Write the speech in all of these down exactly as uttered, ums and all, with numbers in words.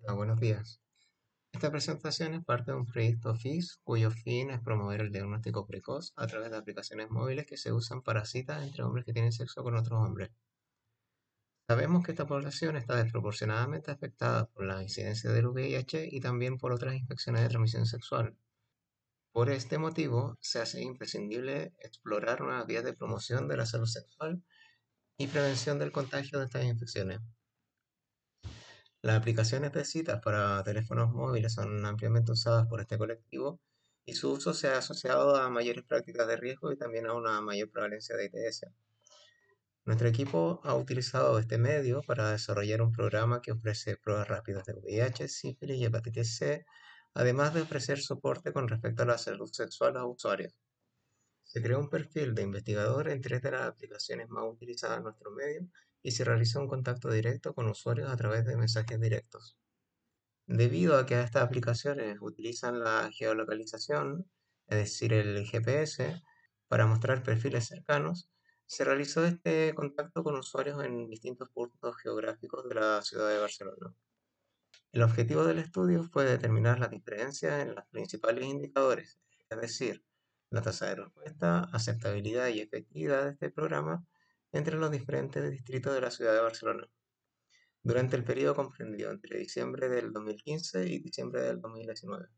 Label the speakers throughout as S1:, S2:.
S1: Ah, buenos días. Esta presentación es parte de un proyecto F I S cuyo fin es promover el diagnóstico precoz a través de aplicaciones móviles que se usan para citas entre hombres que tienen sexo con otros hombres. Sabemos que esta población está desproporcionadamente afectada por la incidencia del V I H y también por otras infecciones de transmisión sexual. Por este motivo, se hace imprescindible explorar nuevas vías de promoción de la salud sexual y prevención del contagio de estas infecciones. Las aplicaciones de citas para teléfonos móviles son ampliamente usadas por este colectivo y su uso se ha asociado a mayores prácticas de riesgo y también a una mayor prevalencia de I T S. Nuestro equipo ha utilizado este medio para desarrollar un programa que ofrece pruebas rápidas de V I H, sífilis y hepatitis C, además de ofrecer soporte con respecto a la salud sexual a los usuarios. Se creó un perfil de investigador en tres de las aplicaciones más utilizadas en nuestro medio y se realiza un contacto directo con usuarios a través de mensajes directos. Debido a que estas aplicaciones utilizan la geolocalización, es decir, el G P S, para mostrar perfiles cercanos, se realizó este contacto con usuarios en distintos puntos geográficos de la ciudad de Barcelona. El objetivo del estudio fue determinar las diferencias en los principales indicadores, es decir, la tasa de respuesta, aceptabilidad y efectividad de este programa entre los diferentes distritos de la ciudad de Barcelona durante el periodo comprendido entre diciembre del dos mil quince y diciembre del dos mil diecinueve.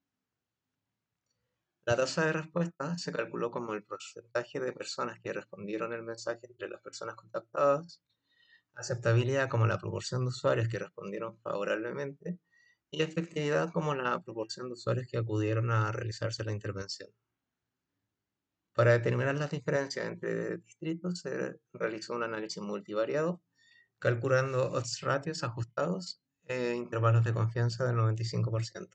S1: La tasa de respuesta se calculó como el porcentaje de personas que respondieron el mensaje entre las personas contactadas, aceptabilidad como la proporción de usuarios que respondieron favorablemente y efectividad como la proporción de usuarios que acudieron a realizarse la intervención. Para determinar las diferencias entre distritos se realizó un análisis multivariado calculando odds ratios ajustados e intervalos de confianza del noventa y cinco por ciento.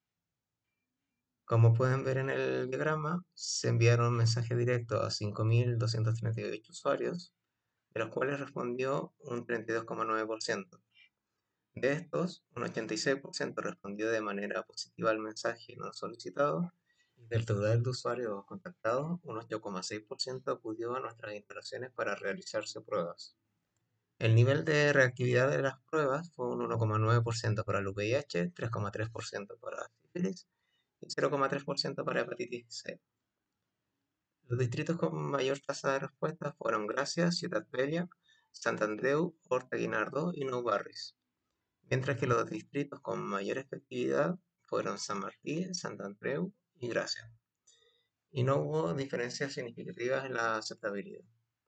S1: Como pueden ver en el diagrama, se enviaron mensajes directos a cinco mil doscientos treinta y ocho usuarios, de los cuales respondió un treinta y dos coma nueve por ciento. De estos, un ochenta y seis por ciento respondió de manera positiva al mensaje no solicitado, y del total de usuarios contactados, un ocho coma seis por ciento acudió a nuestras instalaciones para realizarse pruebas. El nivel de reactividad de las pruebas fue un uno coma nueve por ciento para el V I H, tres coma tres por ciento para sífilis y cero coma tres por ciento para hepatitis C. Los distritos con mayor tasa de respuesta fueron Gracia, Ciutat Vella, Sant Andreu, Horta Guinardó y Nou Barris, mientras que los distritos con mayor efectividad fueron San Martí, Sant Andreu y Gracia, y no hubo diferencias significativas en la aceptabilidad.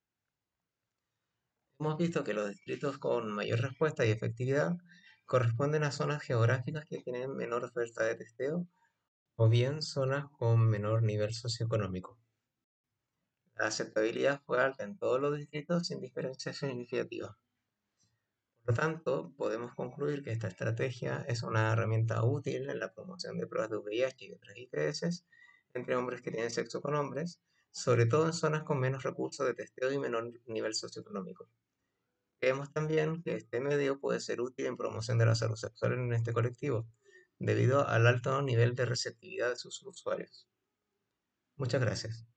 S1: Hemos visto que los distritos con mayor respuesta y efectividad corresponden a zonas geográficas que tienen menor oferta de testeo o bien zonas con menor nivel socioeconómico. La aceptabilidad fue alta en todos los distritos sin diferencias significativas. Por lo tanto, podemos concluir que esta estrategia es una herramienta útil en la promoción de pruebas de V I H y otras I T S entre hombres que tienen sexo con hombres, sobre todo en zonas con menos recursos de testeo y menor nivel socioeconómico. Creemos también que este medio puede ser útil en promoción de la salud sexual en este colectivo, debido al alto nivel de receptividad de sus usuarios. Muchas gracias.